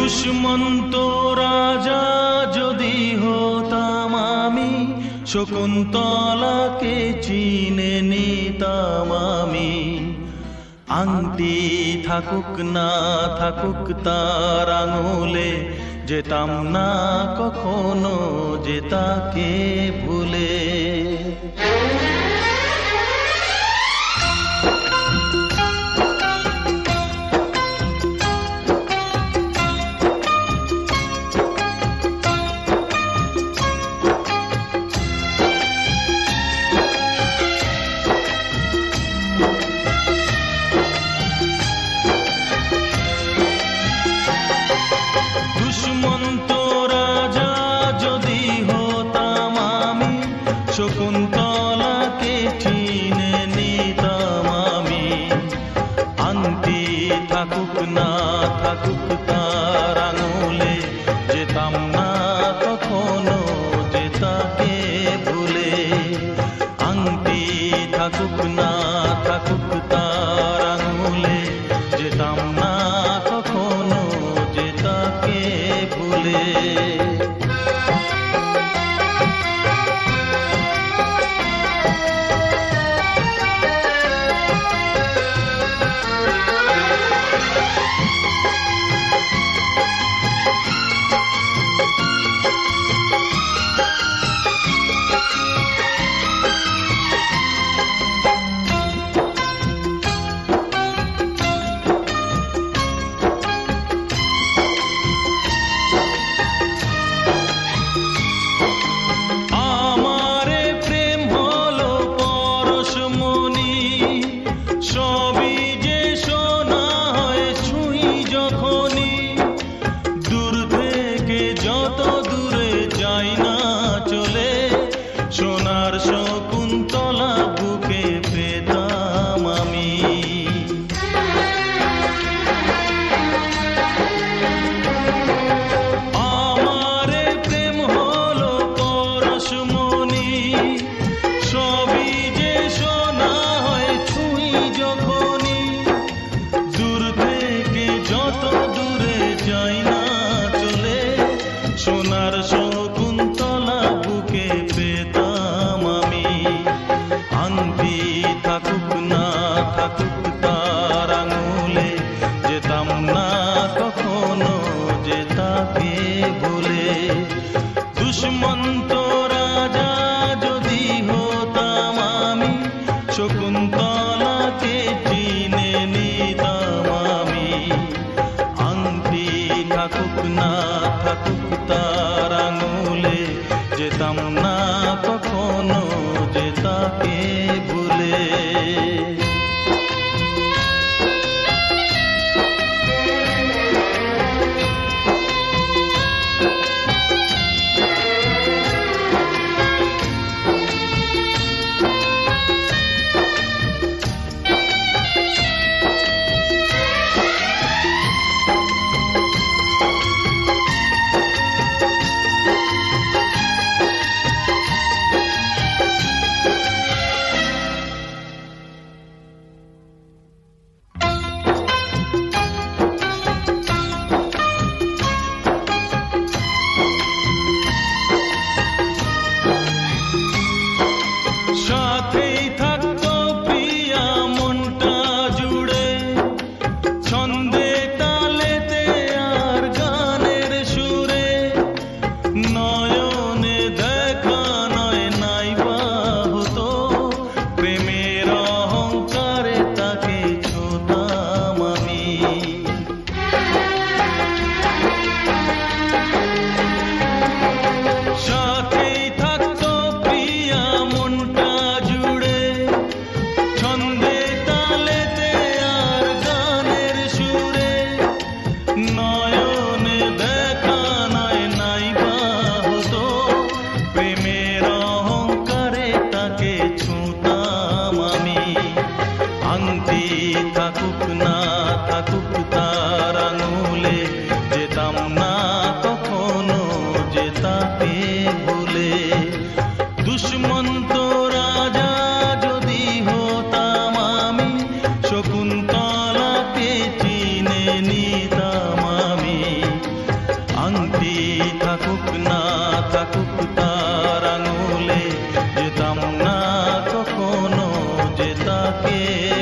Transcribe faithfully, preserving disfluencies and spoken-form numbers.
দুষ্মন্ত রাজা যদি হতাম আমি, শকুন্তলাকে চিনে নিতাম আমি। আংটি থাকুক না থাকুক তার আঙুলে, যেতাম না কখনো যে তাকে ভুলে। দুষ্মন্ত রাজা যদি হতাম আমি, শকুন্তলাকে চিনে নিতাম আমি। আংটি থাকুক না থাকুক তার আঙুলে, যেতাম না কখনো যে তাকে ভুলে। আংটি থাকুক না থাকুক তার আঙুলে, যেতাম না কখনো যে তাকে ভুলে। সোনার শকুন্তলা বুকে পেতাম আমি। আমারে প্রেম হলো পরশমণি, সবই যে সোনা হয় ছুঁই যখনই। দূর থেকে যত দূরে যাই না চলে, সোনার শকুন্তলা বুকে পেতাম আমি। আংটি থাকুক না থাকুক তার আঙুলে, যেতাম না কখনো যে তাকে ভুলে। দুষ্মন্ত রাজা যদি হতাম আমি, শকুন্তলাকে চিনে নিতাম আমি। আংটি থাকুক না থাকুক তার আঙুলে, যেতাম না কখনো যে তাকে ভুলে। সাথেই থাকতো প্রিয়া মনটা জুড়ে, ছন্দে তালেতে আর গানের সুরে। নয়নে দেখা নয় নাইবা হতো, প্রেমের অহংকারে তাকে ছোতাম আমি। সাথেই থাকতো প্রিয়া মনটা জুড়ে, ছন্দে তালেতে আর গানের সুরে। নয়নে দেখা নয় নাইবা হতো, প্রেমের অহংকারে তাকে ছুঁতাম আমি। আংটি থাকুক না থাকুক তার আঙুলে, যেতাম না কখনো যে তাকে ভুলে। দুষ্মন্ত রাজা যদি হতাম আমি, শকুন্তলাকে চিনে নিতাম আমি। যে তাকে